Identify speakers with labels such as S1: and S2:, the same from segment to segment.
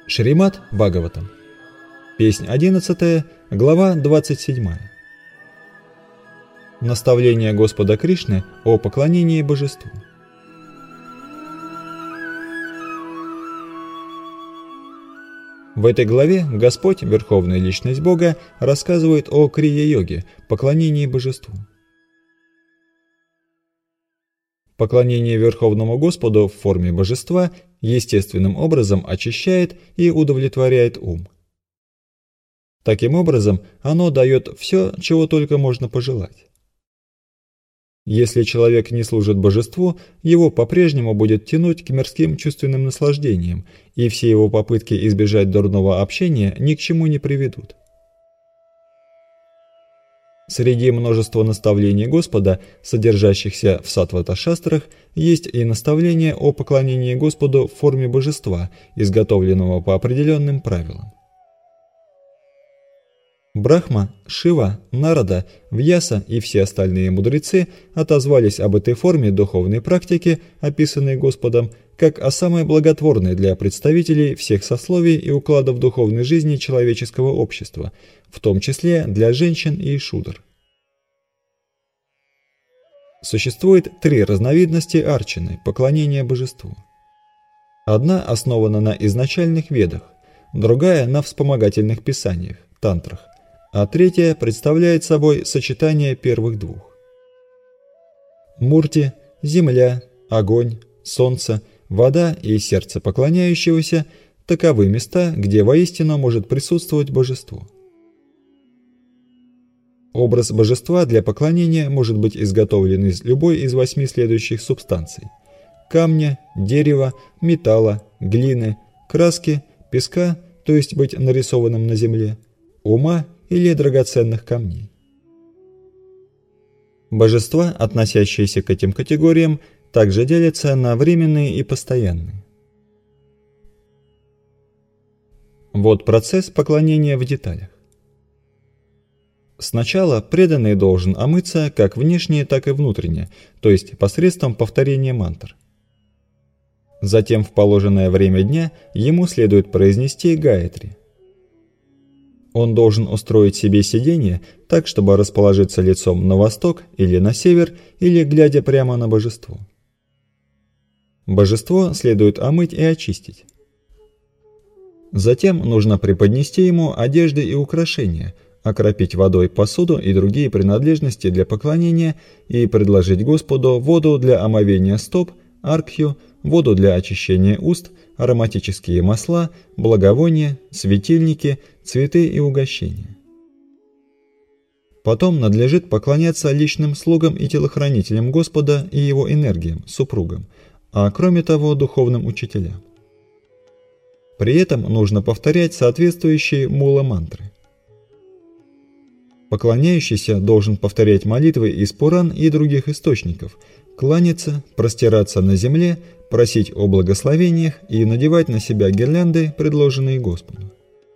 S1: Шримад Бхагаватам. Песнь 11, глава 27. Наставление Господа Кришны о поклонении Божеству. В этой главе Господь, Верховная Личность Бога, рассказывает о крия-йоге, поклонении Божеству. Поклонение Верховному Господу в форме Божества естественным образом очищает и удовлетворяет ум. Таким образом, оно дает все, чего только можно пожелать. Если человек не служит Божеству, его по-прежнему будет тянуть к мирским чувственным наслаждениям, и все его попытки избежать дурного общения ни к чему не приведут. Среди множества наставлений Господа, содержащихся в Саттвата-шастрах, есть и наставление о поклонении Господу в форме божества, изготовленного по определенным правилам. Брахма, Шива, Нарада, Вьяса и все остальные мудрецы отозвались об этой форме духовной практики, описанной Господом, как о самой благотворной для представителей всех сословий и укладов духовной жизни человеческого общества, в том числе для женщин и шудр. Существует три разновидности арчаны, поклонения божеству. Одна основана на изначальных ведах, другая на вспомогательных писаниях, тантрах, а третья представляет собой сочетание первых двух. Мурти, земля, огонь, солнце, вода и сердце поклоняющегося – таковы места, где воистину может присутствовать божество. Образ божества для поклонения может быть изготовлен из любой из 8 следующих субстанций – камня, дерева, металла, глины, краски, песка, то есть быть нарисованным на земле, ума или драгоценных камней. Божества, относящиеся к этим категориям, также делятся на временные и постоянные. Вот процесс поклонения в деталях. Сначала преданный должен омыться как внешне, так и внутренне, то есть посредством повторения мантр. Затем в положенное время дня ему следует произнести гаятри. Он должен устроить себе сиденье так, чтобы расположиться лицом на восток или на север, или глядя прямо на божество. Божество следует омыть и очистить. Затем нужно преподнести ему одежды и украшения, окропить водой посуду и другие принадлежности для поклонения и предложить Господу воду для омовения стоп, аркхью, воду для очищения уст, ароматические масла, благовония, светильники, цветы и угощения. Потом надлежит поклоняться личным слугам и телохранителям Господа и его энергиям, супругам, а кроме того духовным учителям. При этом нужно повторять соответствующие мула-мантры. Поклоняющийся должен повторять молитвы из Пуран и других источников, кланяться, простираться на земле, просить о благословениях и надевать на себя гирлянды, предложенные Господу.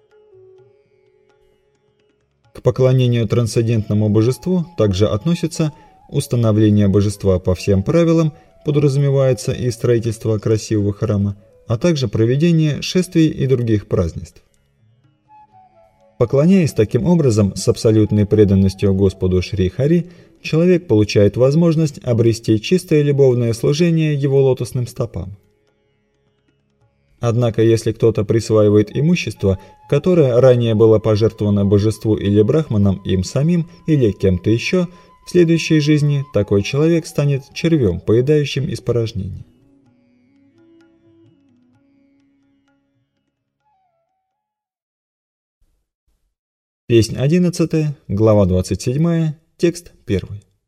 S1: К поклонению трансцендентному божеству также относятся установление божества по всем правилам, подразумевается и строительство красивого храма, а также проведение шествий и других празднеств. Поклоняясь таким образом с абсолютной преданностью Господу Шри Хари, человек получает возможность обрести чистое любовное служение его лотосным стопам. Однако, если кто-то присваивает имущество, которое ранее было пожертвовано божеству или брахманам им самим или кем-то еще, в следующей жизни такой человек станет червем, поедающим испорожнение. Песнь 11, глава 27, текст 1.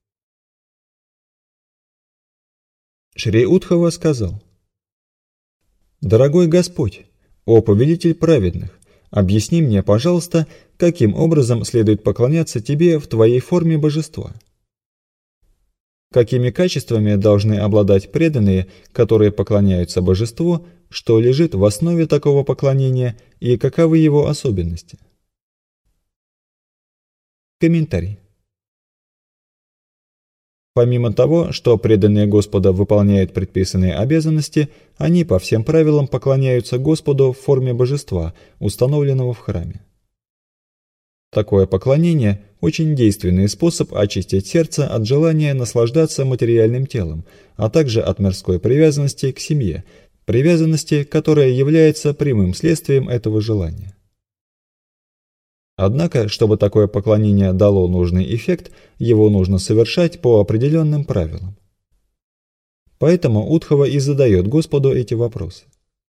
S1: Шри Удхава сказал: «Дорогой Господь, о повелитель праведных, объясни мне, пожалуйста, каким образом следует поклоняться Тебе в Твоей форме божества? Какими качествами должны обладать преданные, которые поклоняются божеству, что лежит в основе такого поклонения и каковы его особенности?» Комментарий. Помимо того, что преданные Господа выполняют предписанные обязанности, они по всем правилам поклоняются Господу в форме божества, установленного в храме. Такое поклонение – очень действенный способ очистить сердце от желания наслаждаться материальным телом, а также от мирской привязанности к семье, привязанности, которая является прямым следствием этого желания. Однако, чтобы такое поклонение дало нужный эффект, его нужно совершать по определенным правилам. Поэтому Удхава и задает Господу эти вопросы.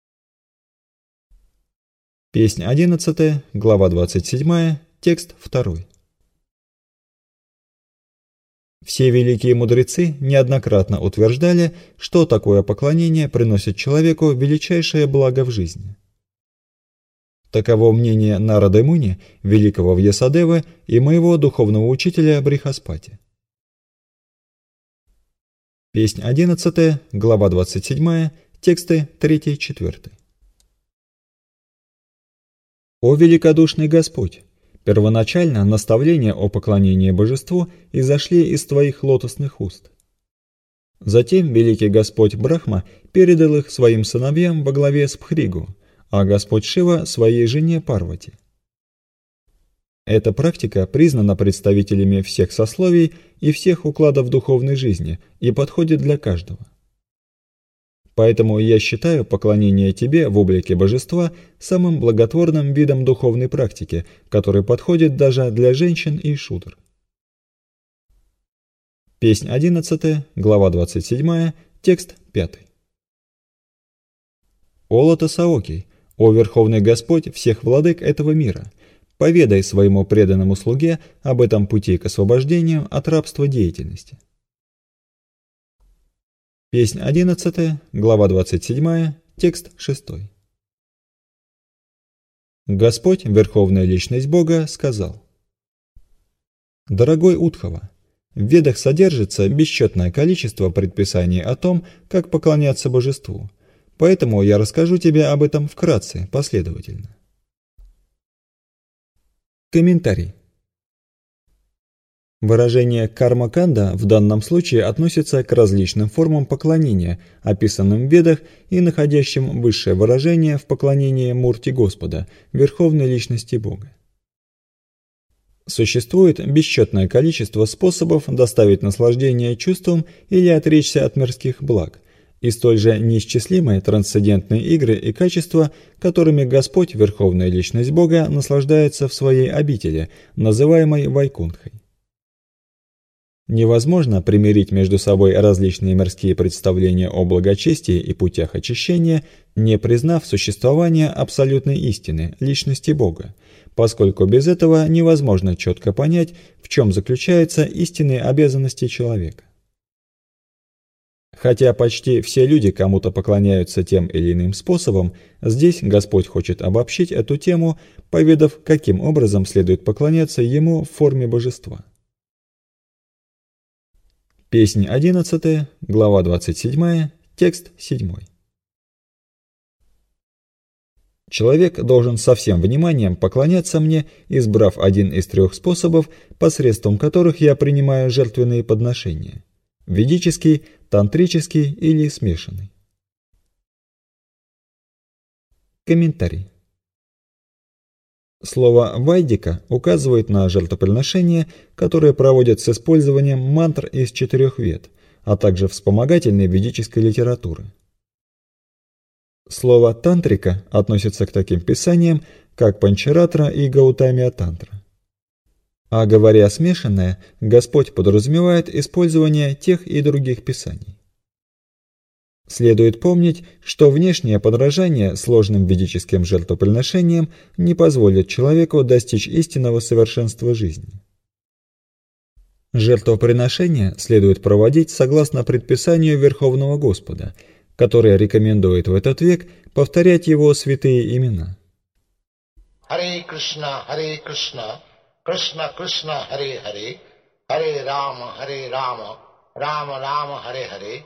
S1: Песнь 11, глава 27, текст 2. Все великие мудрецы неоднократно утверждали, что такое поклонение приносит человеку величайшее благо в жизни. Таково мнение Нарады Муни, великого Вьясадевы и моего духовного учителя Брихаспати. Песнь 11, глава 27, тексты 3-4. «О великодушный Господь! Первоначально наставления о поклонении божеству изошли из твоих лотосных уст. Затем великий Господь Брахма передал их своим сыновьям во главе с Пхригу, а Господь Шива своей жене Парвати. Эта практика признана представителями всех сословий и всех укладов духовной жизни и подходит для каждого. Поэтому я считаю поклонение тебе в облике божества самым благотворным видом духовной практики, который подходит даже для женщин и шудр. Песнь 11, глава 27, текст 5. «О Лотосаоки, о Верховный Господь всех владык этого мира, поведай своему преданному слуге об этом пути к освобождению от рабства деятельности». Песнь 11, глава 27, текст 6. Господь, Верховная Личность Бога, сказал: «Дорогой Удхава, в Ведах содержится бесчетное количество предписаний о том, как поклоняться божеству, поэтому я расскажу тебе об этом вкратце, последовательно». Комментарий. Выражение «карма-канда» в данном случае относится к различным формам поклонения, описанным в Ведах и находящим высшее выражение в поклонении Мурти Господа, Верховной Личности Бога. Существует бесчетное количество способов доставить наслаждение чувствам или отречься от мирских благ, и столь же неисчислимые трансцендентные игры и качества, которыми Господь, Верховная Личность Бога, наслаждается в своей обители, называемой Вайкунтхой. Невозможно примирить между собой различные мирские представления о благочестии и путях очищения, не признав существование абсолютной истины, личности Бога, поскольку без этого невозможно четко понять, в чем заключаются истинные обязанности человека. Хотя почти все люди кому-то поклоняются тем или иным способом, здесь Господь хочет обобщить эту тему, поведав, каким образом следует поклоняться Ему в форме божества. Песнь 11, глава 27, текст 7. Человек должен со всем вниманием поклоняться мне, избрав один из трех способов, посредством которых я принимаю жертвенные подношения – ведический, тантрический или смешанный. Комментарий. Слово «вайдика» указывает на жертвоприношения, которые проводят с использованием мантр из 4 вед, а также вспомогательной ведической литературы. Слово «тантрика» относится к таким писаниям, как Панчаратра и Гаутамия-тантра. А говоря «смешанное», Господь подразумевает использование тех и других писаний. Следует помнить, что внешнее подражание сложным ведическим жертвоприношениям не позволит человеку достичь истинного совершенства жизни. Жертвоприношения следует проводить согласно предписанию Верховного Господа, который рекомендует в этот век повторять его святые имена.
S2: Харе Кришна, Кришна Кришна, Харе Харе, Харе Рама, Рама Рама, Харе Харе.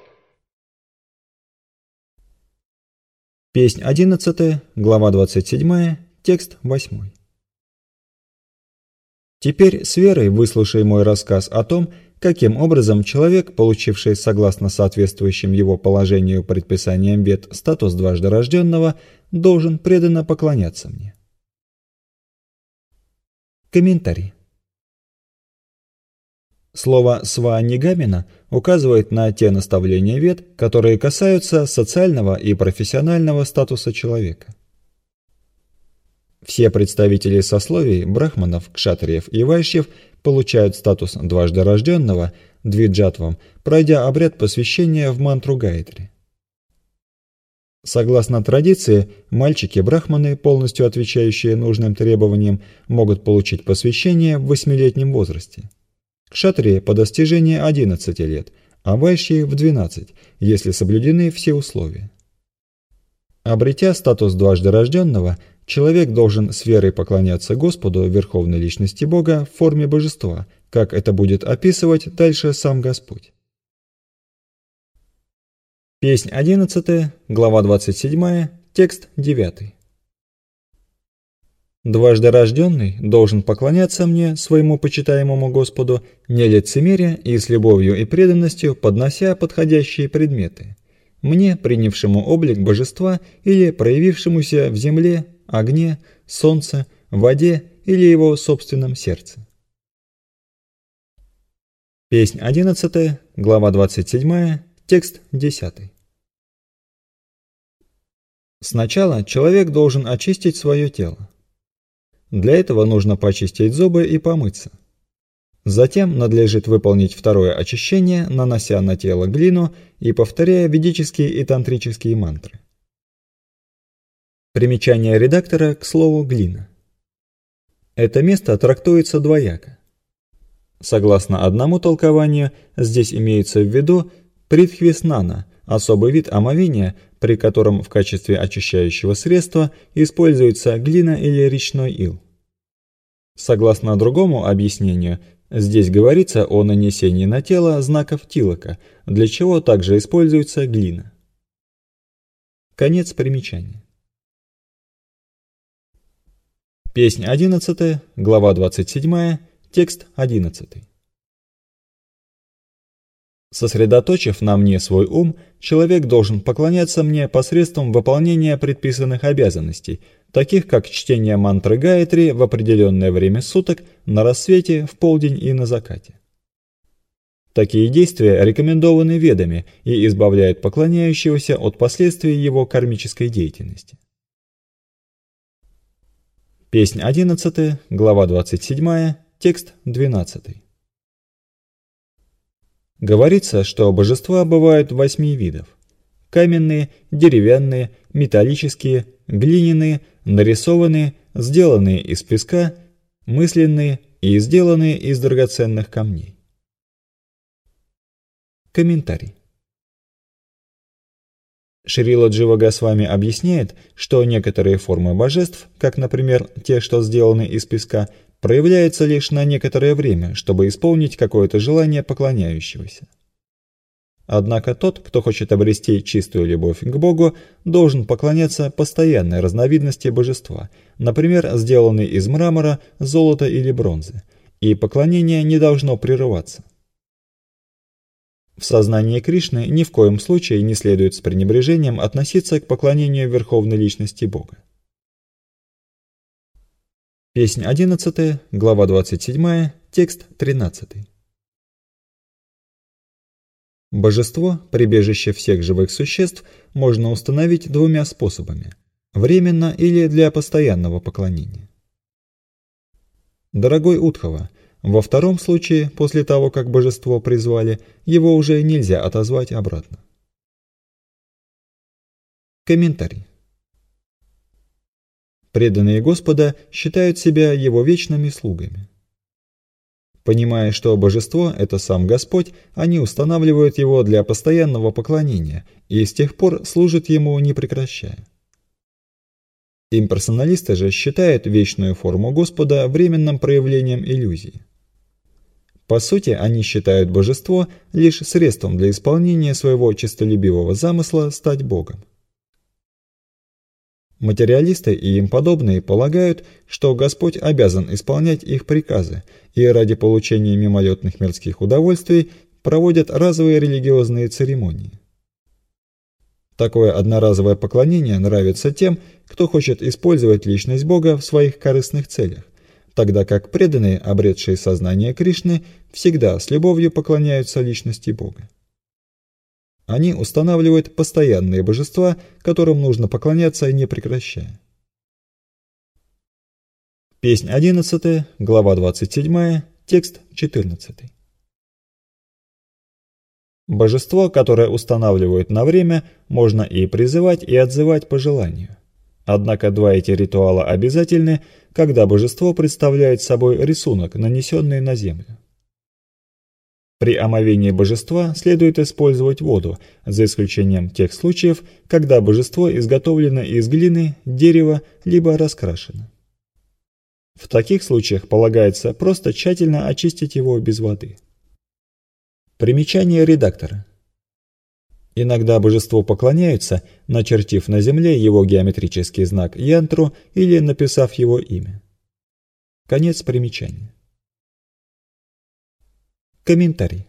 S1: Песнь 11, глава 27, текст 8. Теперь с верой выслушай мой рассказ о том, каким образом человек, получивший согласно соответствующим его положению предписаниям вет статус дважды рожденного, должен преданно поклоняться мне. Комментарий. Слово «сванигамина» указывает на те наставления вед, которые касаются социального и профессионального статуса человека. Все представители сословий брахманов, кшатриев и вайшьев получают статус дважды рожденного двиджатвам, пройдя обряд посвящения в мантру Гаятри. Согласно традиции, мальчики-брахманы, полностью отвечающие нужным требованиям, могут получить посвящение в 8-летнем возрасте. Кшатрии по достижении 11 лет, а вайшьи в 12, если соблюдены все условия. Обретя статус дважды рожденного, человек должен с верой поклоняться Господу, Верховной Личности Бога, в форме божества, как это будет описывать дальше сам Господь. Песнь 11, глава 27, текст 9. «Дважды рожденный должен поклоняться мне, своему почитаемому Господу, не лицемеря и с любовью и преданностью поднося подходящие предметы, мне, принявшему облик божества или проявившемуся в земле, огне, солнце, воде или его собственном сердце». Песнь 11, глава 27, текст 10. Сначала человек должен очистить свое тело. Для этого нужно почистить зубы и помыться. Затем надлежит выполнить второе очищение, нанося на тело глину и повторяя ведические и тантрические мантры. Примечание редактора к слову «глина». Это место трактуется двояко. Согласно одному толкованию, здесь имеется в виду притхви-снана, особый вид омовения, при котором в качестве очищающего средства используется глина или речной ил. Согласно другому объяснению, здесь говорится о нанесении на тело знаков тилака, для чего также используется глина. Конец примечания. Песнь 11, глава 27, текст 11. Сосредоточив на мне свой ум, человек должен поклоняться мне посредством выполнения предписанных обязанностей, таких как чтение мантры Гаятри в определенное время суток, на рассвете, в полдень и на закате. Такие действия рекомендованы ведами и избавляют поклоняющегося от последствий его кармической деятельности. Песнь 11, глава 27, текст 12. Говорится, что божества бывают 8 видов: каменные, деревянные, металлические, глиняные, нарисованные, сделанные из песка, мысленные и сделанные из драгоценных камней. Комментарий. Шрила Джива Госвами объясняет, что некоторые формы божеств, как, например, те, что сделаны из песка, проявляются лишь на некоторое время, чтобы исполнить какое-то желание поклоняющегося. Однако тот, кто хочет обрести чистую любовь к Богу, должен поклоняться постоянной разновидности божества, например, сделанной из мрамора, золота или бронзы, и поклонение не должно прерываться. В сознании Кришны ни в коем случае не следует с пренебрежением относиться к поклонению Верховной Личности Бога. Песнь 11, глава 27, текст 13. Божество, прибежище всех живых существ, можно установить двумя способами – временно или для постоянного поклонения. Дорогой Удхава, во втором случае, после того, как божество призвали, его уже нельзя отозвать обратно. Комментарий. Преданные Господа считают себя Его вечными слугами. Понимая, что божество – это сам Господь, они устанавливают его для постоянного поклонения и с тех пор служат ему не прекращая. Имперсоналисты же считают вечную форму Господа временным проявлением иллюзии. По сути, они считают божество лишь средством для исполнения своего честолюбивого замысла стать Богом. Материалисты и им подобные полагают, что Господь обязан исполнять их приказы, и ради получения мимолетных мирских удовольствий проводят разовые религиозные церемонии. Такое одноразовое поклонение нравится тем, кто хочет использовать личность Бога в своих корыстных целях, тогда как преданные, обретшие сознание Кришны, всегда с любовью поклоняются личности Бога. Они устанавливают постоянные божества, которым нужно поклоняться не прекращая. Песнь 11, глава 27, текст 14. Божество, которое устанавливают на время, можно и призывать, и отзывать по желанию. Однако два эти ритуала обязательны, когда божество представляет собой рисунок, нанесенный на землю. При омовении божества следует использовать воду, за исключением тех случаев, когда божество изготовлено из глины, дерева, либо раскрашено. В таких случаях полагается просто тщательно очистить его без воды. Примечание редактора. Иногда божеству поклоняются, начертив на земле его геометрический знак янтру или написав его имя. Конец примечания. Комментарий.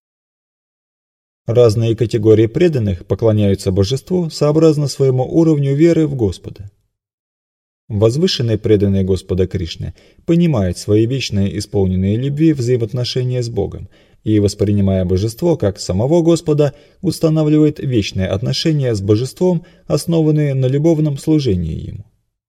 S1: Разные категории преданных поклоняются божеству сообразно своему уровню веры в Господа. Возвышенный преданный Господа Кришны понимает свои вечные исполненные любви взаимоотношения с Богом и, воспринимая божество как самого Господа, устанавливает вечные отношения с божеством, основанные на любовном служении Ему.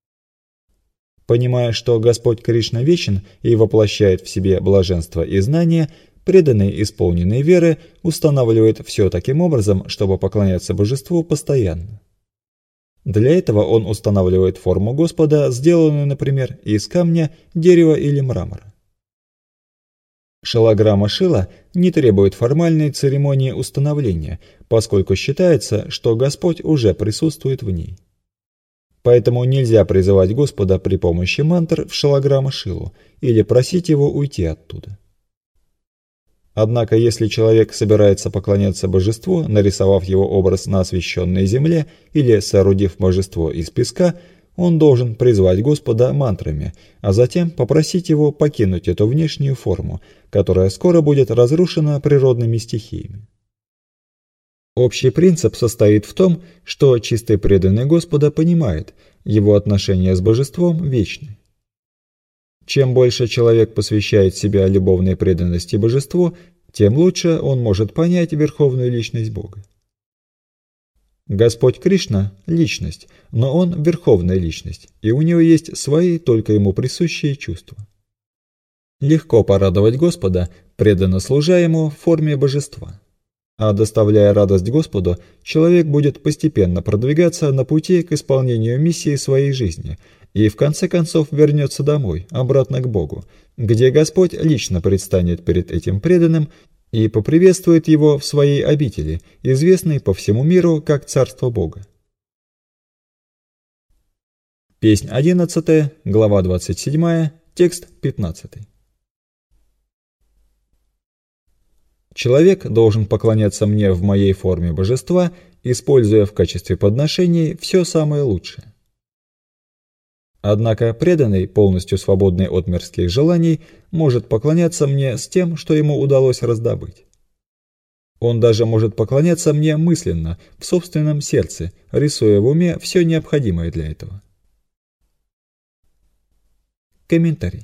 S1: Понимая, что Господь Кришна вечен и воплощает в себе блаженство и знание, преданный, исполненный веры, устанавливает все таким образом, чтобы поклоняться божеству постоянно. Для этого он устанавливает форму Господа, сделанную, например, из камня, дерева или мрамора. Шалаграма Шила не требует формальной церемонии установления, поскольку считается, что Господь уже присутствует в ней. Поэтому нельзя призывать Господа при помощи мантр в Шалаграма Шилу или просить его уйти оттуда. Однако, если человек собирается поклоняться божеству, нарисовав его образ на освященной земле или соорудив божество из песка, он должен призвать Господа мантрами, а затем попросить его покинуть эту внешнюю форму, которая скоро будет разрушена природными стихиями. Общий принцип состоит в том, что чистый преданный Господа понимает, его отношения с божеством вечны. Чем больше человек посвящает себя любовной преданности божеству, тем лучше он может понять верховную личность Бога. Господь Кришна – личность, но Он – верховная личность, и у Него есть свои, только Ему присущие чувства. Легко порадовать Господа, преданно служа Ему в форме божества. А доставляя радость Господу, человек будет постепенно продвигаться на пути к исполнению миссии своей жизни и в конце концов вернется домой, обратно к Богу, где Господь лично предстанет перед этим преданным и поприветствует его в своей обители, известной по всему миру как Царство Бога. Песнь 11, глава 27, текст 15. Человек должен поклоняться мне в моей форме божества, используя в качестве подношений все самое лучшее. Однако преданный, полностью свободный от мирских желаний, может поклоняться мне с тем, что ему удалось раздобыть. Он даже может поклоняться мне мысленно, в собственном сердце, рисуя в уме все необходимое для этого. Комментарий.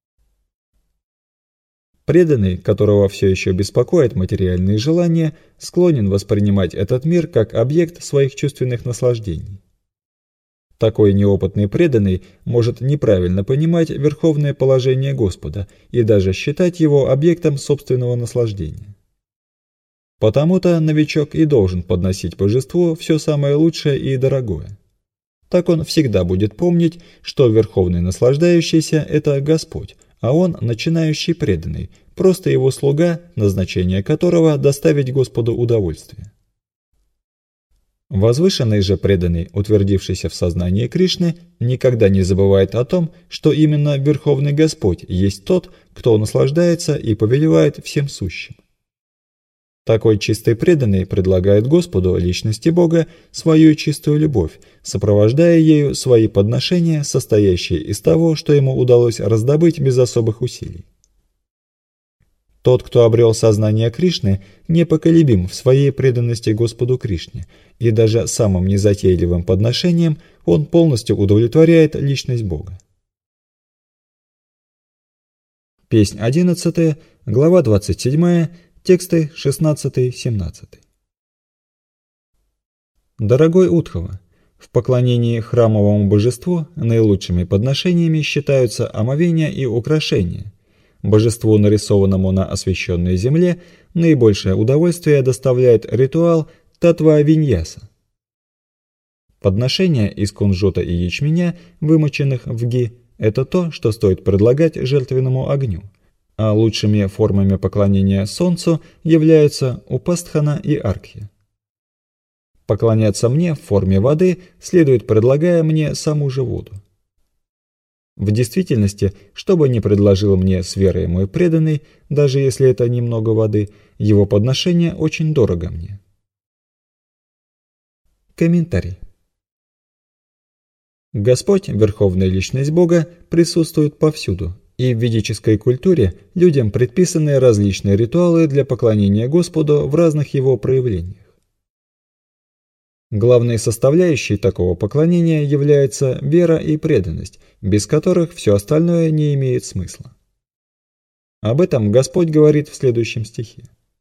S1: Преданный, которого все еще беспокоят материальные желания, склонен воспринимать этот мир как объект своих чувственных наслаждений. Такой неопытный преданный может неправильно понимать верховное положение Господа и даже считать его объектом собственного наслаждения. Потому-то новичок и должен подносить божеству все самое лучшее и дорогое. Так он всегда будет помнить, что верховный наслаждающийся – это Господь, а он начинающий преданный, просто его слуга, назначение которого – доставить Господу удовольствие. Возвышенный же преданный, утвердившийся в сознании Кришны, никогда не забывает о том, что именно Верховный Господь есть тот, кто наслаждается и повелевает всем сущим. Такой чистый преданный предлагает Господу, личности Бога, свою чистую любовь, сопровождая ею свои подношения, состоящие из того, что ему удалось раздобыть без особых усилий. Тот, кто обрел сознание Кришны, непоколебим в своей преданности Господу Кришне, и даже самым незатейливым подношением он полностью удовлетворяет личность Бога. Песнь 11, глава 27, тексты 16-17. Дорогой Удхава, в поклонении храмовому божеству наилучшими подношениями считаются омовения и украшения. Божеству, нарисованному на освященной земле, наибольшее удовольствие доставляет ритуал татва-виньяса. Подношения из кунжута и ячменя, вымоченных в ги, это то, что стоит предлагать жертвенному огню, а лучшими формами поклонения солнцу являются упастхана и аркхи. Поклоняться мне в форме воды следует, предлагая мне саму же воду. В действительности, что бы ни предложил мне с верой мой преданный, даже если это немного воды, его подношение очень дорого мне. Комментарий. Господь, Верховная Личность Бога, присутствует повсюду, и в ведической культуре людям предписаны различные ритуалы для поклонения Господу в разных его проявлениях. Главной составляющей такого поклонения является вера и преданность, без которых все остальное не имеет смысла. Об этом Господь говорит в следующем стихе.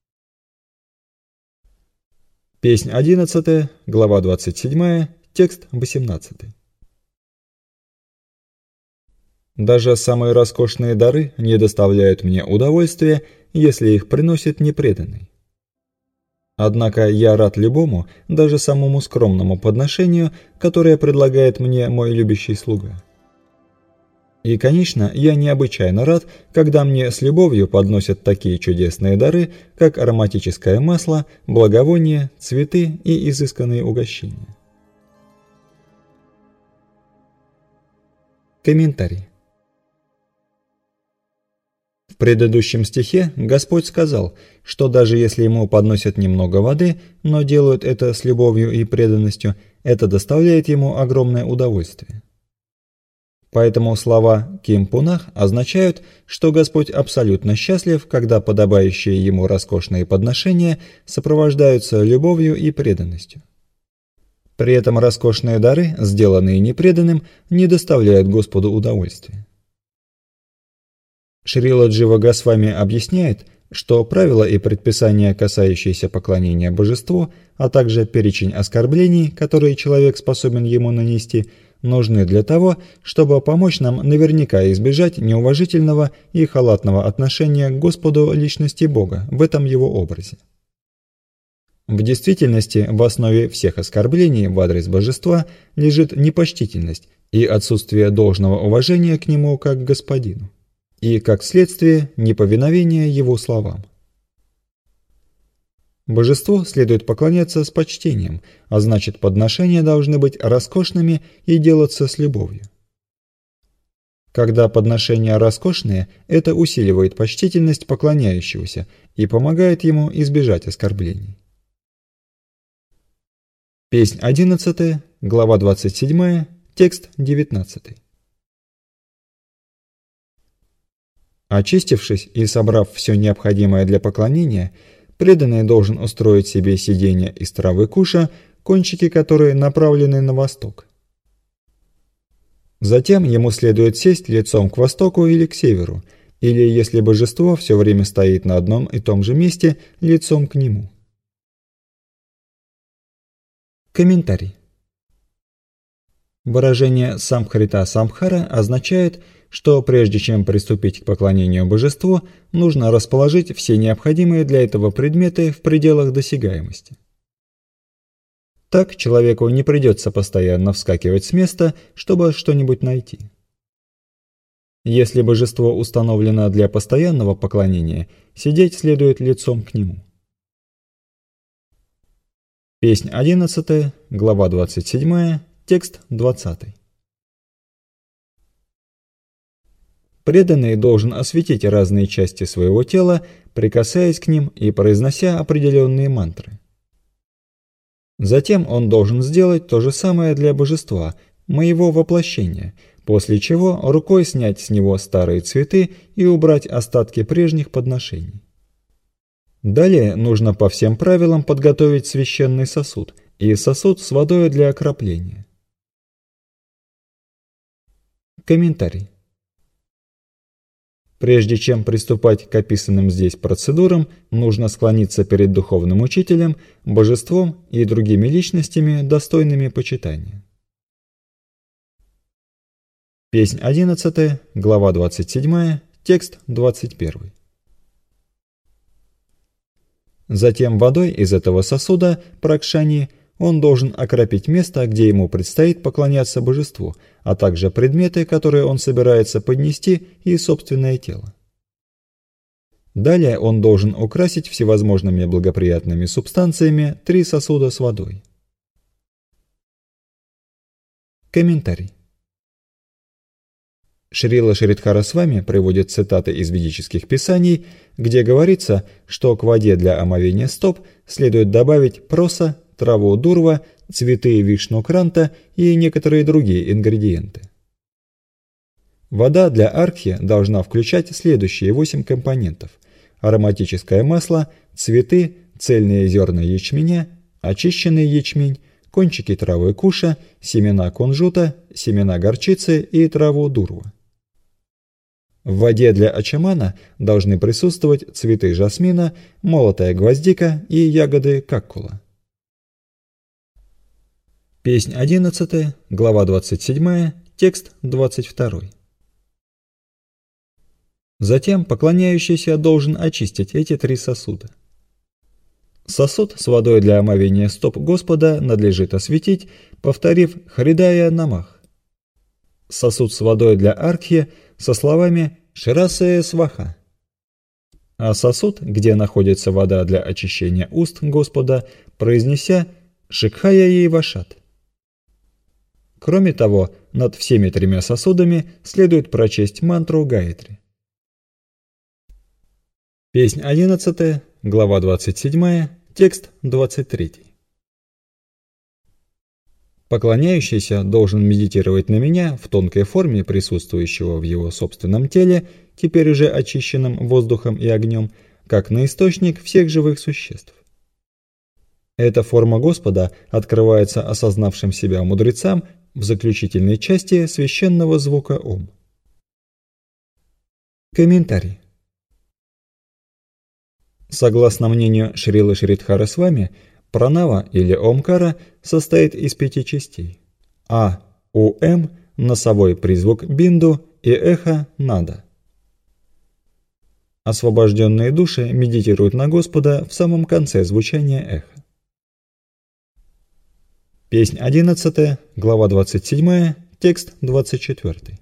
S1: Песнь 11, глава 27, текст 18. Даже самые роскошные дары не доставляют мне удовольствия, если их приносит непреданный. Однако я рад любому, даже самому скромному подношению, которое предлагает мне мой любящий слуга. И, конечно, я необычайно рад, когда мне с любовью подносят такие чудесные дары, как ароматическое масло, благовония, цветы и изысканные угощения. Комментарий. В предыдущем стихе Господь сказал, что даже если ему подносят немного воды, но делают это с любовью и преданностью, это доставляет ему огромное удовольствие. Поэтому слова «ким пунах» означают, что Господь абсолютно счастлив, когда подобающие ему роскошные подношения сопровождаются любовью и преданностью. При этом роскошные дары, сделанные непреданным, не доставляют Господу удовольствия. Шрила Джива Госвами объясняет, что правила и предписания, касающиеся поклонения божеству, а также перечень оскорблений, которые человек способен ему нанести, нужны для того, чтобы помочь нам наверняка избежать неуважительного и халатного отношения к Господу Личности Бога в этом его образе. В действительности, в основе всех оскорблений в адрес божества лежит непочтительность и отсутствие должного уважения к нему как к господину. И, как следствие, неповиновение его словам. Божеству следует поклоняться с почтением, а значит, подношения должны быть роскошными и делаться с любовью. Когда подношения роскошные, это усиливает почтительность поклоняющегося и помогает ему избежать оскорблений. Песнь 11, глава 27, текст 19. Очистившись и собрав все необходимое для поклонения, преданный должен устроить себе сиденье из травы куша, кончики которой направлены на восток. Затем ему следует сесть лицом к востоку или к северу, или, если божество все время стоит на одном и том же месте, лицом к нему. Комментарий. Выражение «самхрита самхара» означает, что прежде чем приступить к поклонению божеству, нужно расположить все необходимые для этого предметы в пределах досягаемости. Так человеку не придется постоянно вскакивать с места, чтобы что-нибудь найти. Если божество установлено для постоянного поклонения, сидеть следует лицом к нему. Песнь 11, глава 27, текст 20. Преданный должен осветить разные части своего тела, прикасаясь к ним и произнося определенные мантры. Затем он должен сделать то же самое для божества, моего воплощения, после чего рукой снять с него старые цветы и убрать остатки прежних подношений. Далее нужно по всем правилам подготовить священный сосуд и сосуд с водой для окропления. Комментарий. Прежде чем приступать к описанным здесь процедурам, нужно склониться перед духовным учителем, божеством и другими личностями, достойными почитания. Песнь 11, глава 27, текст 21. Затем водой из этого сосуда, пракшани, он должен окропить место, где ему предстоит поклоняться божеству, а также предметы, которые он собирается поднести, и собственное тело. Далее он должен украсить всевозможными благоприятными субстанциями 3 сосуда с водой. Комментарий. Шрила Шридхарасвами приводит цитаты из ведических писаний, где говорится, что к воде для омовения стоп следует добавить проса, траву дурва, цветы вишну-кранта и некоторые другие ингредиенты. Вода для архи должна включать следующие 8 компонентов: ароматическое масло, цветы, цельные зерна ячменя, очищенный ячмень, кончики травы куша, семена кунжута, семена горчицы и траву дурва. В воде для ачамана должны присутствовать цветы жасмина, молотая гвоздика и ягоды каккула. Песнь 11, глава 27, текст 22. Затем поклоняющийся должен очистить эти 3 сосуда. Сосуд с водой для омовения стоп Господа надлежит осветить, повторив «Хридая намах». Сосуд с водой для архи со словами «Ширасая сваха». А сосуд, где находится вода для очищения уст Господа, произнеся «Шикхая ей вашат». Кроме того, над всеми 3 сосудами следует прочесть мантру Гаятри. Песнь 11, глава 27, текст 23. Поклоняющийся должен медитировать на меня в тонкой форме присутствующего в его собственном теле, теперь уже очищенным воздухом и огнем, как на источник всех живых существ. Эта форма Господа открывается осознавшим себя мудрецам в заключительной части священного звука Ом. Комментарий. Согласно мнению Шрилы Шридхарасвами, пранава или омкара состоит из 5 частей: А, УМ, носовой призвук бинду и эхо нада. Освобожденные души медитируют на Господа в самом конце звучания эха. Песнь 11, глава 27, текст 24.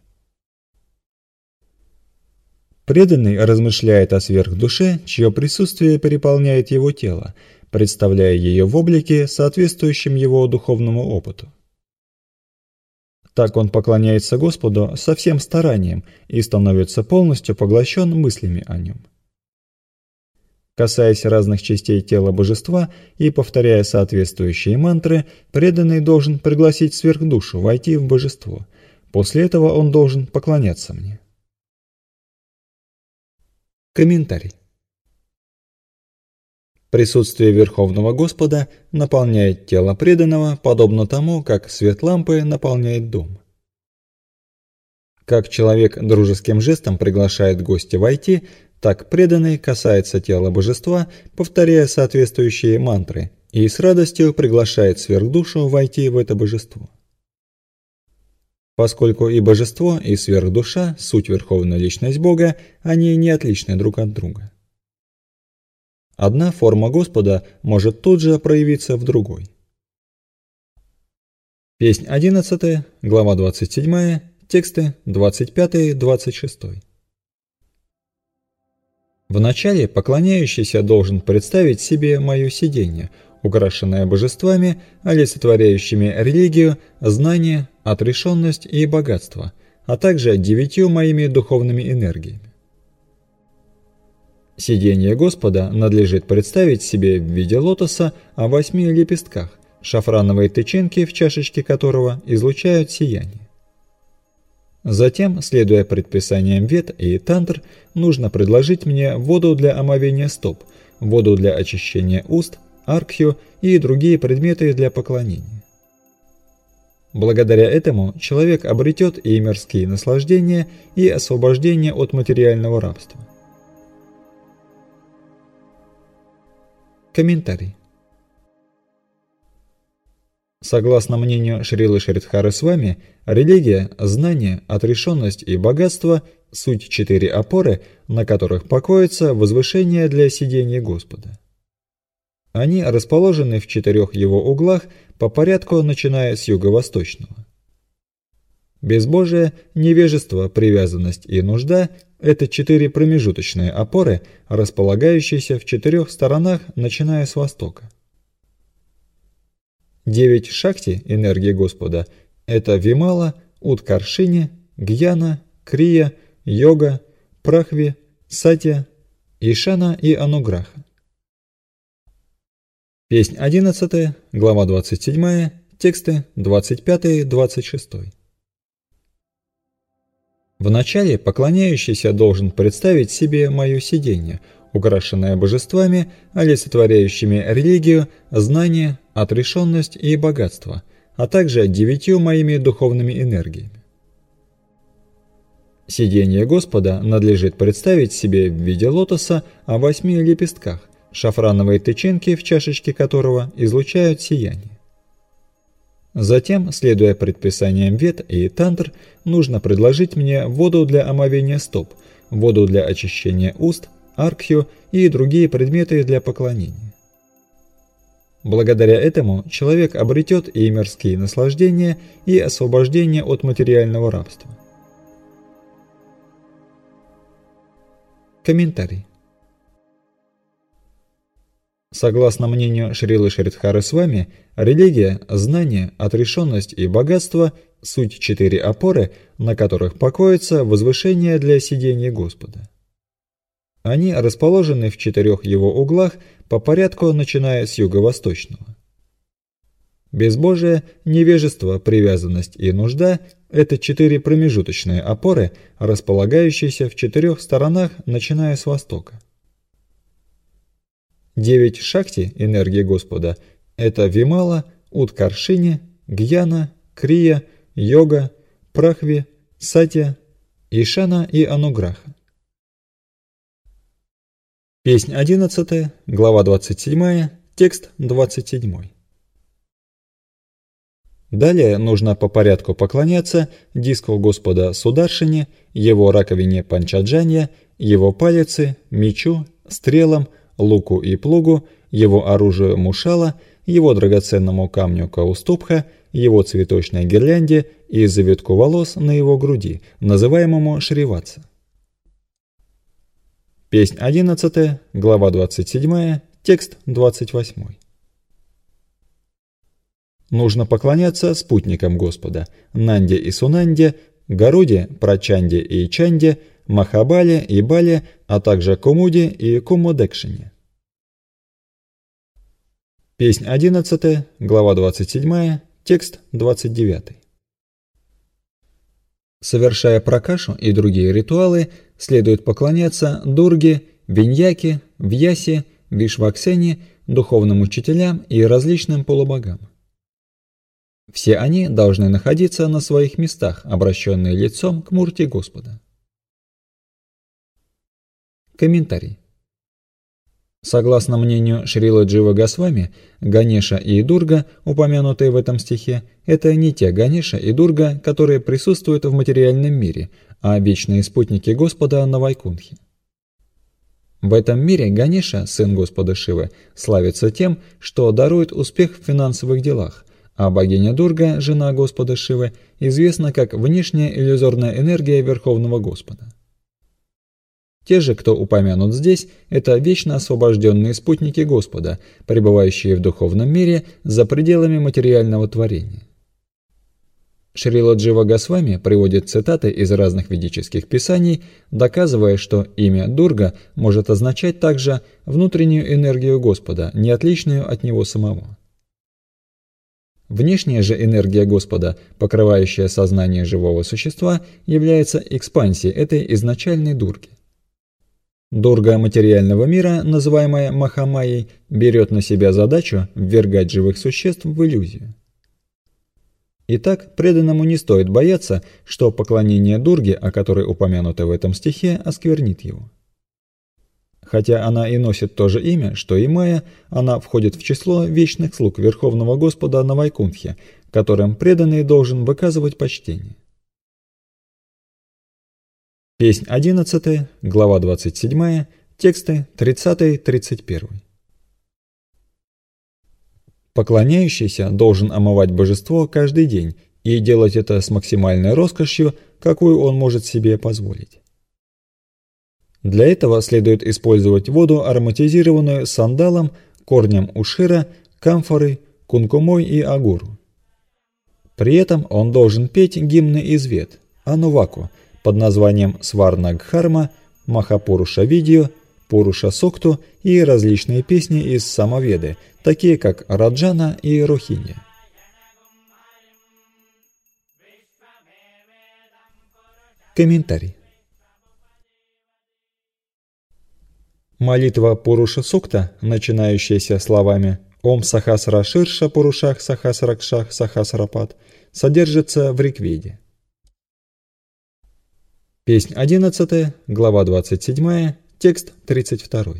S1: Преданный размышляет о сверхдуше, чье присутствие переполняет его тело, представляя ее в облике, соответствующем его духовному опыту. Так он поклоняется Господу со всем старанием и становится полностью поглощен мыслями о нем. Касаясь разных частей тела божества и повторяя соответствующие мантры, преданный должен пригласить сверхдушу войти в божество. После этого он должен поклоняться мне. Комментарий. Присутствие Верховного Господа наполняет тело преданного, подобно тому, как свет лампы наполняет дом. Как человек дружеским жестом приглашает гостя войти, так преданный касается тела божества, повторяя соответствующие мантры, и с радостью приглашает сверхдушу войти в это божество. Поскольку и божество, и сверхдуша – суть верховная личность Бога, они не отличны друг от друга. Одна форма Господа может тут же проявиться в другой. Песнь 11, глава 27, тексты 25-26. Вначале поклоняющийся должен представить себе мое сиденье, украшенное божествами, олицетворяющими религию, знание, отрешенность и богатство, а также 9 моими духовными энергиями. Сиденье Господа надлежит представить себе в виде лотоса о 8 лепестках, шафрановые тычинки в чашечке которого излучают сияние. Затем, следуя предписаниям Вед и Тантр, нужно предложить мне воду для омовения стоп, воду для очищения уст, аркхию и другие предметы для поклонения. Благодаря этому человек обретет и мирские наслаждения, и освобождение от материального рабства. Комментарий. Согласно мнению Шрилы Шридхары Свами, религия, знание, отрешенность и богатство – суть 4 опоры, на которых покоится возвышение для сидения Господа. Они расположены в 4 его углах по порядку, начиная с юго-восточного. Безбожие, невежество, привязанность и нужда – это 4 промежуточные опоры, располагающиеся в 4 сторонах, начиная с востока. 9 шакти, энергии Господа, это Вимала, Уткаршини, Гьяна, Крия, Йога, Прахви, Сатья, Ишана и Ануграха. Песнь 11, глава 27, тексты 25-26. Вначале поклоняющийся должен представить себе мое сиденье, украшенное божествами, олицетворяющими религию, знание, отрешенность и богатство, а также 9 моими духовными энергиями. Сиденье Господа надлежит представить себе в виде лотоса о 8 лепестках, шафрановые тычинки в чашечке которого излучают сияние. Затем, следуя предписаниям Вед и Тантр, нужно предложить мне воду для омовения стоп, воду для очищения уст, аркхию и другие предметы для поклонения. Благодаря этому человек обретет и мирские наслаждения, и освобождение от материального рабства. Комментарий. Согласно мнению Шрилы Шридхары Свами, религия, знание, отрешенность и богатство – суть 4 опоры, на которых покоится возвышение для сидения Господа. Они расположены в 4 его углах по порядку, начиная с юго-восточного. Безбожие, невежество, привязанность и нужда – это 4 промежуточные опоры, располагающиеся в 4 сторонах, начиная с востока. 9 шакти, энергии Господа, это Вимала, Уткаршини, Гьяна, Крия, Йога, Прахви, Сатья, Ишана и Ануграха. Песнь 11, глава 27, текст 27. Далее нужно по порядку поклоняться диску Господа Сударшине, его раковине Панчаджанья, его палице, мечу, стрелам, луку и плугу, его оружию Мушала, его драгоценному камню Каустубха, его цветочной гирлянде и завитку волос на его груди, называемому Шриватса. Песнь 11, глава 27, текст 28. Нужно поклоняться спутникам Господа, Нанде и Сунанде, Гаруде, Прачанде и Чанде, Махабале и Бале, а также Кумуде и Кумудекшине. Песнь 11, глава 27, текст 29. Совершая пракашу и другие ритуалы, следует поклоняться Дурге, Виньяке, Вьясе, Вишваксене, духовным учителям и различным полубогам. Все они должны находиться на своих местах, обращенные лицом к Мурти Господа. Комментарий. Согласно мнению Шрилы Джива Госвами, Ганеша и Дурга, упомянутые в этом стихе, это не те Ганеша и Дурга, которые присутствуют в материальном мире, а вечные спутники Господа на Вайкунтхе. В этом мире Ганеша, сын Господа Шивы, славится тем, что дарует успех в финансовых делах, а богиня Дурга, жена Господа Шивы, известна как внешняя иллюзорная энергия Верховного Господа. Те же, кто упомянут здесь, это вечно освобожденные спутники Господа, пребывающие в духовном мире за пределами материального творения. Шрила Джива Госвами приводит цитаты из разных ведических писаний, доказывая, что имя Дурга может означать также внутреннюю энергию Господа, не отличную от него самого. Внешняя же энергия Господа, покрывающая сознание живого существа, является экспансией этой изначальной Дурги. Дурга материального мира, называемая Махамайей, берет на себя задачу ввергать живых существ в иллюзию. Итак, преданному не стоит бояться, что поклонение Дурге, о которой упомянуто в этом стихе, осквернит его. Хотя она и носит то же имя, что и Майя, она входит в число вечных слуг Верховного Господа на Вайкунтхе, которым преданный должен выказывать почтение. Песнь 11, глава 27, тексты 30-31. Поклоняющийся должен омывать божество каждый день и делать это с максимальной роскошью, какую он может себе позволить. Для этого следует использовать воду, ароматизированную сандалом, корнем ушира, камфорой, кункумой и агуру. При этом он должен петь гимны из Вед, ануваку, под названием Сварнагдхарма, Махапуруша Видью, Пуруша Сукту и различные песни из Самаведы, такие как Раджана и Рохинья. Комментарий. Молитва Пуруша Сукта, начинающаяся словами «Ом Сахасра Ширша Пурушах Сахасракшах Сахасрапад», содержится в Ригведе. Песнь 11, глава 27, текст 32.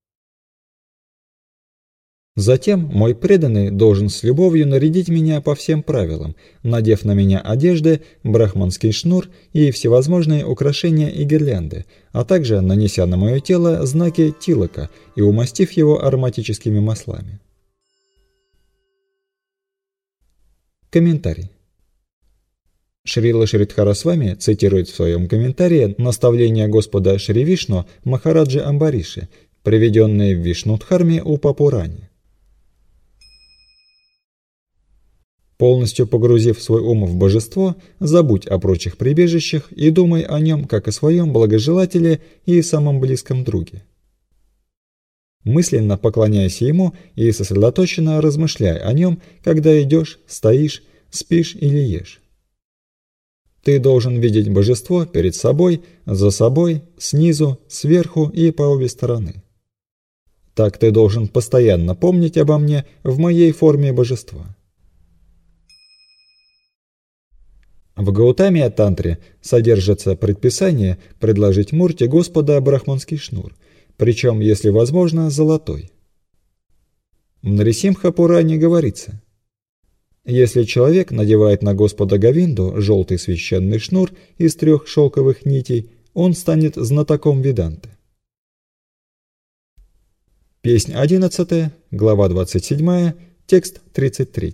S1: Затем мой преданный должен с любовью нарядить меня по всем правилам, надев на меня одежды, брахманский шнур и всевозможные украшения и гирлянды, а также нанеся на мое тело знаки тилака и умастив его ароматическими маслами. Комментарий. Шрила Шридхарасвами цитирует в своем комментарии наставления Господа Шри Вишну Махараджи Амбариши, приведенные в Вишнудхарме Упапурани. Полностью погрузив свой ум в божество, забудь о прочих прибежищах и думай о нем как о своем благожелателе и самом близком друге. Мысленно поклоняйся ему и сосредоточенно размышляй о нем, когда идешь, стоишь, спишь или ешь. Ты должен видеть божество перед собой, за собой, снизу, сверху и по обе стороны. Так ты должен постоянно помнить обо мне в моей форме божества. В Гаутамия-тантре содержится предписание предложить Мурти Господа брахманский шнур, причем, если возможно, золотой. В Нарисимха-Пуране говорится: если человек надевает на Господа Говинду желтый священный шнур из 3 шелковых нитей, он станет знатоком Веданты. Песнь 11, глава 27, текст 33.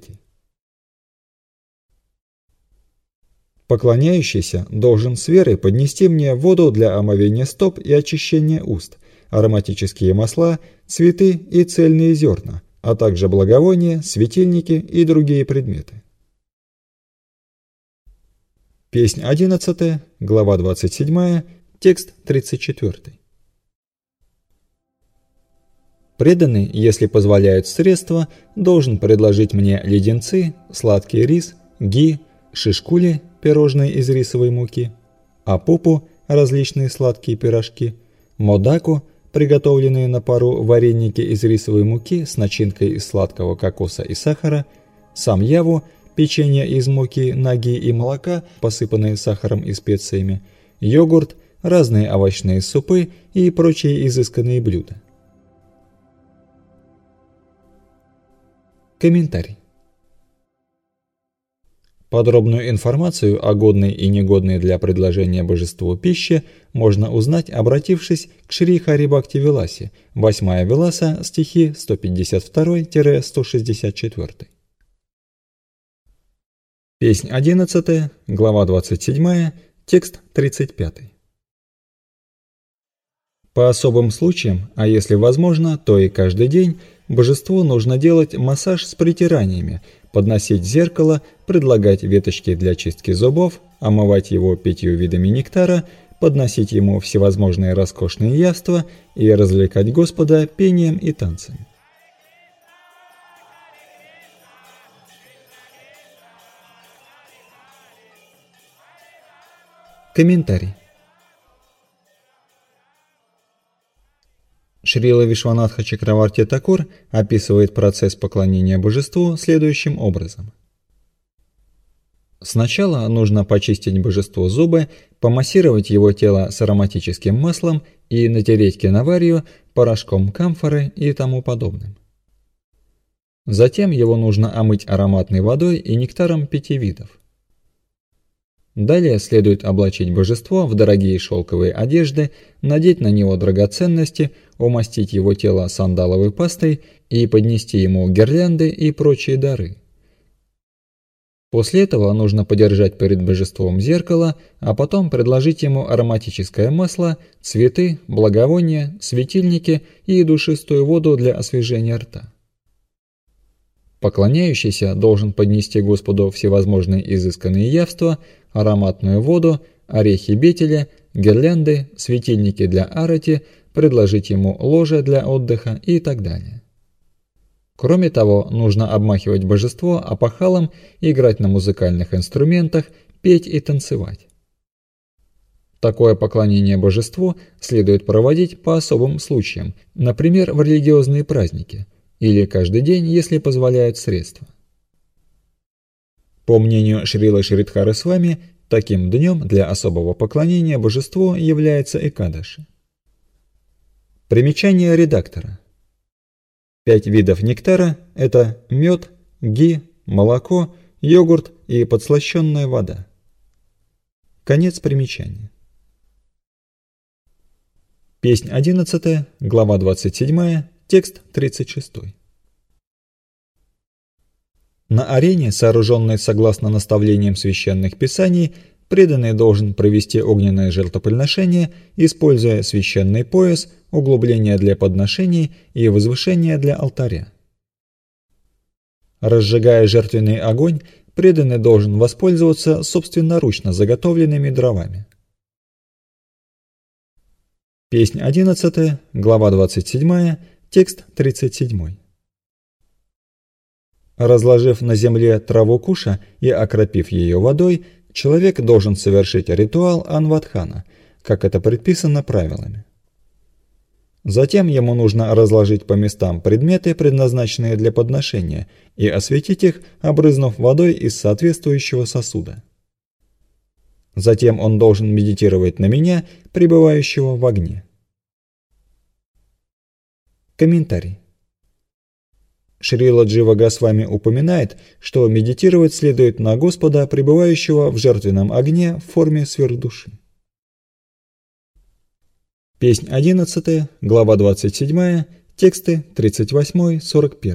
S1: Поклоняющийся должен с верой поднести мне воду для омовения стоп и очищения уст, ароматические масла, цветы и цельные зерна, а также благовония, светильники и другие предметы. Песнь 11, глава 27, текст 34. Преданный, если позволяют средства, должен предложить мне леденцы, сладкий рис, ги, шишкули, пирожные из рисовой муки, апупу, различные сладкие пирожки, модаку, приготовленные на пару вареники из рисовой муки с начинкой из сладкого кокоса и сахара, самьяву, печенье из муки, наги и молока, посыпанные сахаром и специями, йогурт, разные овощные супы и прочие изысканные блюда. Комментарий. Подробную информацию о годной и негодной для предложения божеству пище можно узнать, обратившись к Шри Хари Бхакти Виласе, 8 Виласа, стихи 152-164. Песнь 11, глава 27, текст 35. По особым случаям, а если возможно, то и каждый день, божеству нужно делать массаж с притираниями, подносить зеркало, предлагать веточки для чистки зубов, омывать его 5 видами нектара, подносить ему всевозможные роскошные яства и развлекать Господа пением и танцами. Комментарий. Шрила Вишванатха Чакраварти Такур описывает процесс поклонения божеству следующим образом. Сначала нужно почистить божеству зубы, помассировать его тело с ароматическим маслом и натереть киноварью, порошком камфоры и тому подобным. Затем его нужно омыть ароматной водой и нектаром 5 видов. Далее следует облачить божество в дорогие шелковые одежды, надеть на него драгоценности, умастить его тело сандаловой пастой и поднести ему гирлянды и прочие дары. После этого нужно подержать перед божеством зеркало, а потом предложить ему ароматическое масло, цветы, благовония, светильники и душистую воду для освежения рта. Поклоняющийся должен поднести Господу всевозможные изысканные явства, ароматную воду, орехи бетеля, гирлянды, светильники для арати, предложить ему ложе для отдыха и так далее. Кроме того, нужно обмахивать божество опахалом, играть на музыкальных инструментах, петь и танцевать. Такое поклонение божеству следует проводить по особым случаям, например, в религиозные праздники, или каждый день, если позволяют средства. По мнению Шрилы Шридхары Свами, таким днем для особого поклонения божеству является Экадаши. Примечание редактора. 5 видов нектара – это мед, ги, молоко, йогурт и подслащенная вода. Конец примечания. Песнь 11, глава 27, текст 36. На арене, сооруженной согласно наставлениям священных писаний, преданный должен провести огненное жертвоприношение, используя священный пояс, углубление для подношений и возвышение для алтаря. Разжигая жертвенный огонь, преданный должен воспользоваться собственноручно заготовленными дровами. Песнь 11, глава 27, текст 37. Разложив на земле траву куша и окропив ее водой, человек должен совершить ритуал Анвадхана, как это предписано правилами. Затем ему нужно разложить по местам предметы, предназначенные для подношения, и осветить их, обрызнув водой из соответствующего сосуда. Затем он должен медитировать на меня, пребывающего в огне. Комментарий. Шрила Джива Госвами упоминает, что медитировать следует на Господа, пребывающего в жертвенном огне в форме сверхдуши. Песнь 11, глава 27, тексты 38-41.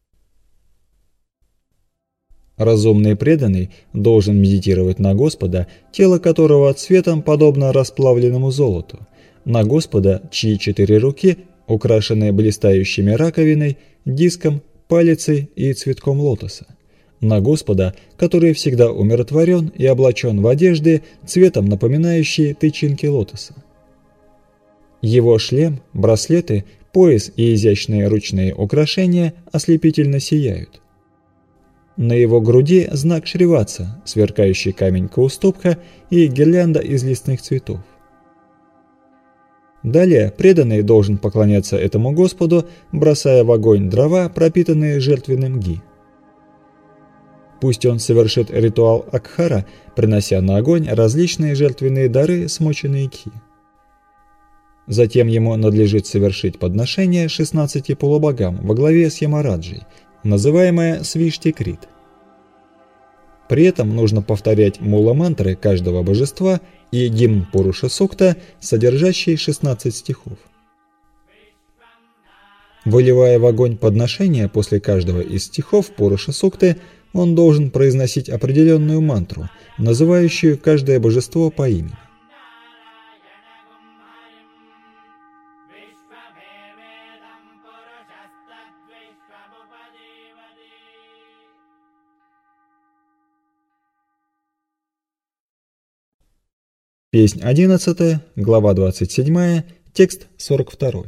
S1: Разумный преданный должен медитировать на Господа, тело которого цветом подобно расплавленному золоту, на Господа, чьи 4 руки украшены блистающими раковиной, диском, палицей и цветком лотоса, на Господа, который всегда умиротворен и облачен в одежды, цветом напоминающие тычинки лотоса. Его шлем, браслеты, пояс и изящные ручные украшения ослепительно сияют. На его груди знак Шриватса, сверкающий камень Кауступха и гирлянда из лесных цветов. Далее преданный должен поклоняться этому Господу, бросая в огонь дрова, пропитанные жертвенным ги. Пусть он совершит ритуал Акхара, принося на огонь различные жертвенные дары, смоченные ги. Затем ему надлежит совершить подношение 16 полубогам во главе с Ямараджей, называемое Свишти-Крит. При этом нужно повторять мула-мантры каждого божества и гимн Пуруша-сукта, содержащий 16 стихов. Выливая в огонь подношение после каждого из стихов Пуруша-сукты, он должен произносить определенную мантру, называющую каждое божество по имени. Песнь 11, глава 27, текст 42.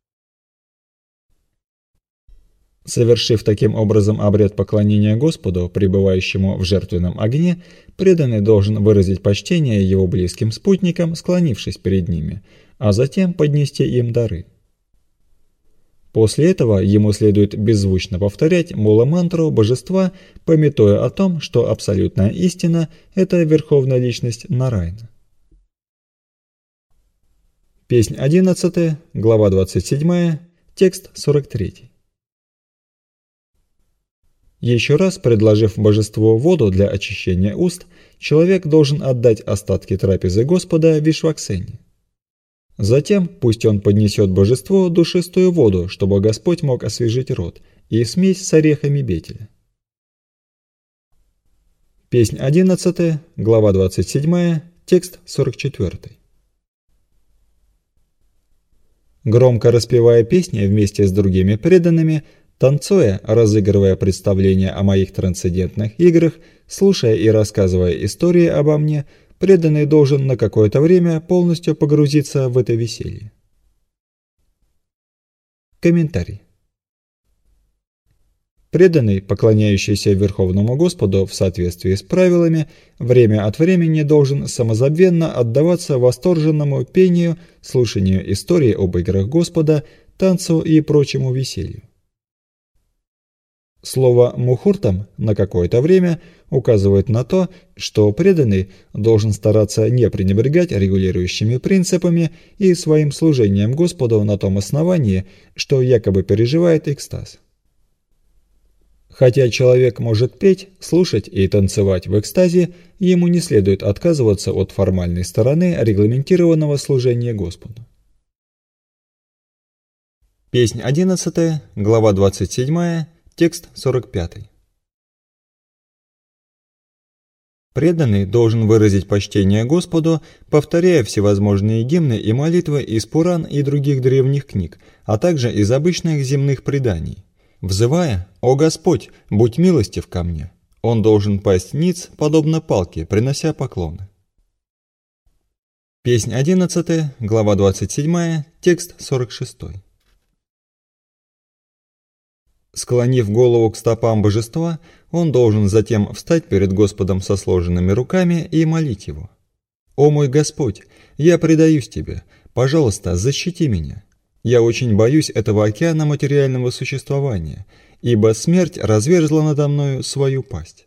S1: Совершив таким образом обряд поклонения Господу, пребывающему в жертвенном огне, преданный должен выразить почтение его близким спутникам, склонившись перед ними, а затем поднести им дары. После этого ему следует беззвучно повторять мула-мантру божества, памятуя о том, что абсолютная истина – это верховная личность Нарайна. Песнь 11, глава 27, текст 43. Еще раз предложив божеству воду для очищения уст, человек должен отдать остатки трапезы Господа Вишваксене. Затем пусть он поднесет божеству душистую воду, чтобы Господь мог освежить рот, и смесь с орехами бетеля. Песнь 11, глава 27, текст 44. Громко распевая песни вместе с другими преданными, танцуя, разыгрывая представления о моих трансцендентных играх, слушая и рассказывая истории обо мне, преданный должен на какое-то время полностью погрузиться в это веселье. Комментарий. Преданный, поклоняющийся Верховному Господу в соответствии с правилами, время от времени должен самозабвенно отдаваться восторженному пению, слушанию истории об играх Господа, танцу и прочему веселью. Слово «мухуртам» на какое-то время указывает на то, что преданный должен стараться не пренебрегать регулирующими принципами и своим служением Господу на том основании, что якобы переживает экстаз. Хотя человек может петь, слушать и танцевать в экстазе, ему не следует отказываться от формальной стороны регламентированного служения Господу. Песнь 11, глава 27, текст 45. Преданный должен выразить почтение Господу, повторяя всевозможные гимны и молитвы из Пуран и других древних книг, а также из обычных земных преданий. Взывая: «О Господь, будь милостив ко мне!» Он должен пасть ниц, подобно палке, принося поклоны. Песнь 11, глава 27, текст 46. Склонив голову к стопам божества, он должен затем встать перед Господом со сложенными руками и молить Его. «О мой Господь, я предаюсь Тебе, пожалуйста, защити меня. Я очень боюсь этого океана материального существования, ибо смерть разверзла надо мною свою пасть».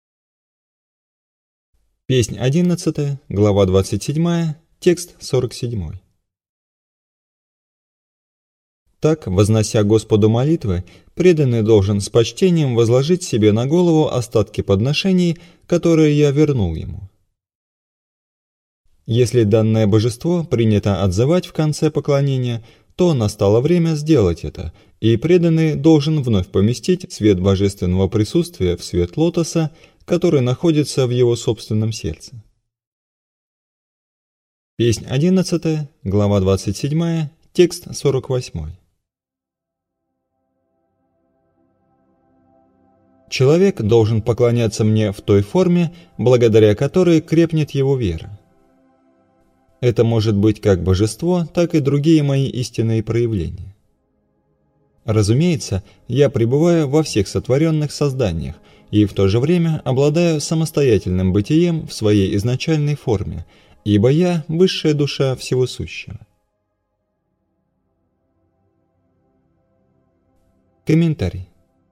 S1: Песнь 11, глава 27, текст 47. Так, вознося Господу молитвы, преданный должен с почтением возложить себе на голову остатки подношений, которые я вернул ему. Если данное божество принято отзывать в конце поклонения, то настало время сделать это, и преданный должен вновь поместить свет божественного присутствия в свет лотоса, который находится в его собственном сердце. Песнь 11, глава 27, текст 48. Человек должен поклоняться мне в той форме, благодаря которой крепнет его вера. Это может быть как божество, так и другие мои истинные проявления. Разумеется, я пребываю во всех сотворенных созданиях и в то же время обладаю самостоятельным бытием в своей изначальной форме, ибо я – высшая душа всего сущего. Комментарий.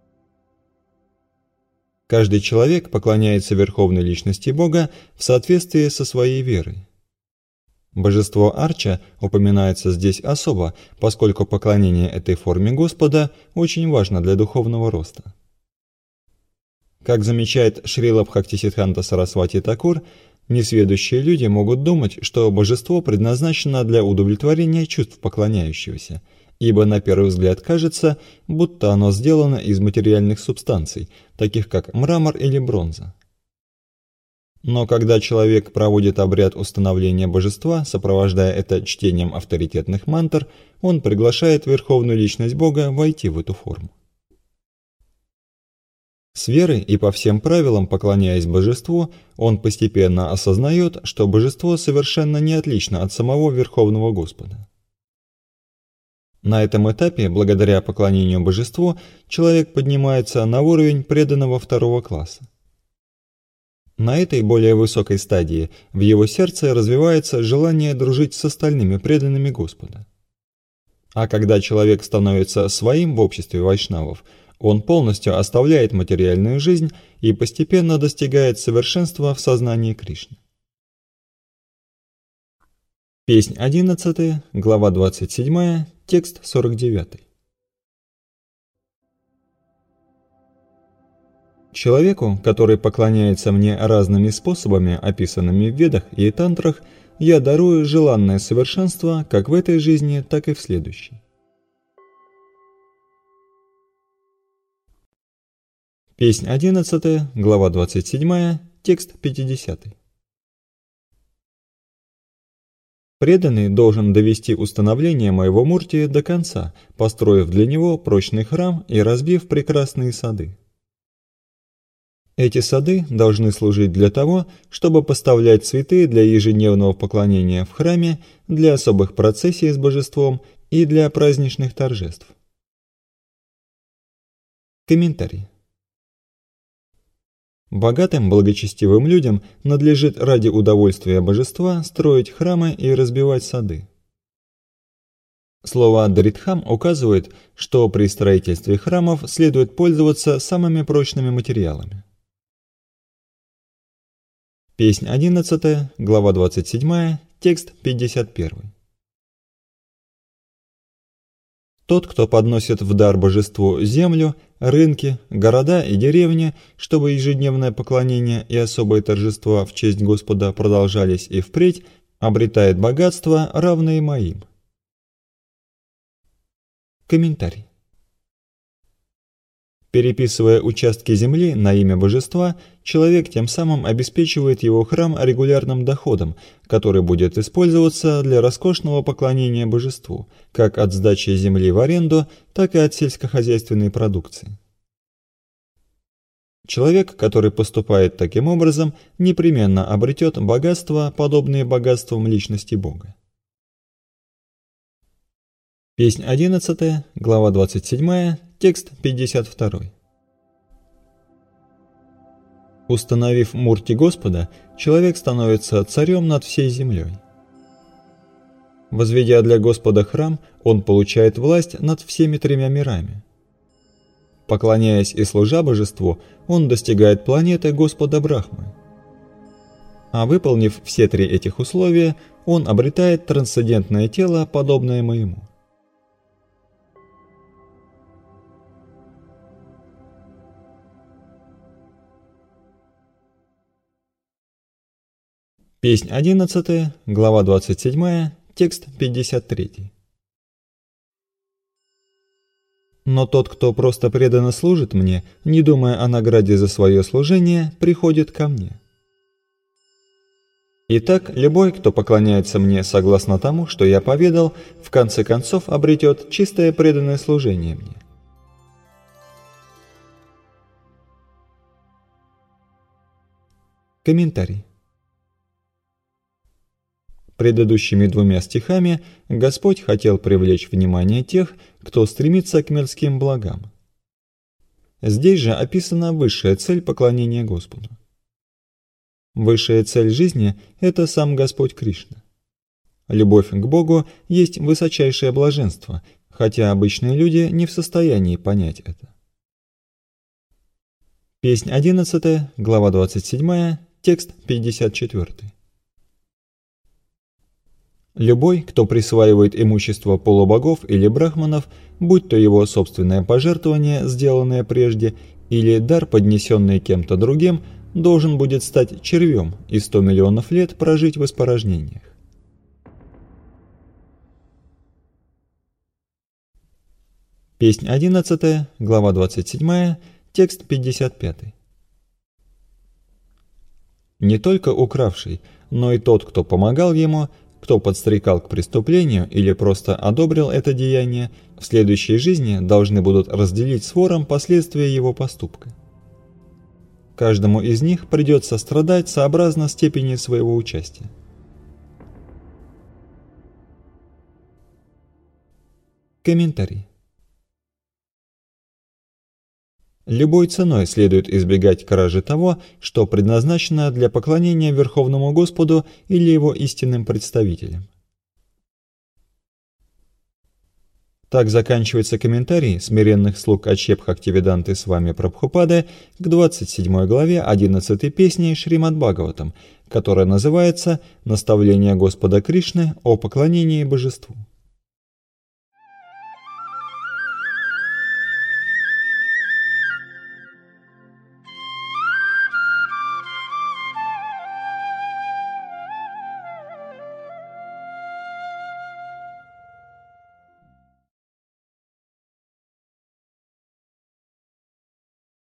S1: Каждый человек поклоняется Верховной Личности Бога в соответствии со своей верой. Божество Арча упоминается здесь особо, поскольку поклонение этой форме Господа очень важно для духовного роста. Как замечает Шрила Бхактисиддханта Сарасвати Такур, несведущие люди могут думать, что божество предназначено для удовлетворения чувств поклоняющегося, ибо на первый взгляд кажется, будто оно сделано из материальных субстанций, таких как мрамор или бронза. Но когда человек проводит обряд установления божества, сопровождая это чтением авторитетных мантр, он приглашает Верховную Личность Бога войти в эту форму. С верой и по всем правилам поклоняясь божеству, он постепенно осознает, что божество совершенно не отлично от самого Верховного Господа. На этом этапе, благодаря поклонению божеству, человек поднимается на уровень преданного второго класса. На этой более высокой стадии в его сердце развивается желание дружить с остальными преданными Господа. А когда человек становится своим в обществе вайшнавов, он полностью оставляет материальную жизнь и постепенно достигает совершенства в сознании Кришны. Песнь 11, глава 27, текст 49. Человеку, который поклоняется мне разными способами, описанными в Ведах и Тантрах, я дарую желанное совершенство как в этой жизни, так и в следующей. Песнь 11, глава 27, текст 50. Преданный должен довести установление моего мурти до конца, построив для него прочный храм и разбив прекрасные сады. Эти сады должны служить для того, чтобы поставлять цветы для ежедневного поклонения в храме, для особых процессий с божеством и для праздничных торжеств. Комментарий. Богатым, благочестивым людям надлежит ради удовольствия божества строить храмы и разбивать сады. Слово «даритхам» указывает, что при строительстве храмов следует пользоваться самыми прочными материалами. Песнь 11, глава 27, текст 51. Тот, кто подносит в дар божеству землю, рынки, города и деревни, чтобы ежедневное поклонение и особые торжества в честь Господа продолжались и впредь, обретает богатства, равные моим. Комментарий. Переписывая участки земли на имя божества, человек тем самым обеспечивает его храм регулярным доходом, который будет использоваться для роскошного поклонения божеству, как от сдачи земли в аренду, так и от сельскохозяйственной продукции. Человек, который поступает таким образом, непременно обретет богатства, подобные богатствам личности Бога. Песнь 11, глава 27, текст 52. Установив мурти Господа, человек становится царем над всей землей. Возведя для Господа храм, он получает власть над всеми тремя мирами. Поклоняясь и служа божеству, он достигает планеты Господа Брахмы. А выполнив все три этих условия, он обретает трансцендентное тело, подобное моему. Песнь 11, глава 27, текст 53. Но тот, кто просто преданно служит мне, не думая о награде за свое служение, приходит ко мне. Итак, любой, кто поклоняется мне согласно тому, что я поведал, в конце концов обретет чистое преданное служение мне. Комментарий. Предыдущими двумя стихами Господь хотел привлечь внимание тех, кто стремится к мирским благам. Здесь же описана высшая цель поклонения Господу. Высшая цель жизни – это сам Господь Кришна. Любовь к Богу есть высочайшее блаженство, хотя обычные люди не в состоянии понять это. Песнь 11, глава 27, текст 54. Любой, кто присваивает имущество полубогов или брахманов, будь то его собственное пожертвование, сделанное прежде, или дар, поднесенный кем-то другим, должен будет стать червем и 100 миллионов лет прожить в испорожнениях. Песнь 11, глава 27, текст 55. Не только укравший, но и тот, кто помогал ему, кто подстрекал к преступлению или просто одобрил это деяние, в следующей жизни должны будут разделить с вором последствия его поступка. Каждому из них придется страдать сообразно степени своего участия. Комментарий. Любой ценой следует избегать кражи того, что предназначено для поклонения Верховному Господу или его истинным представителям. Так заканчивается комментарий смиренных слуг Ачеб Бхактивиданты Свами Прабхупады к 27 главе 11 песни Шримад Бхагаватам, которая называется «Наставление Господа Кришны о поклонении божеству».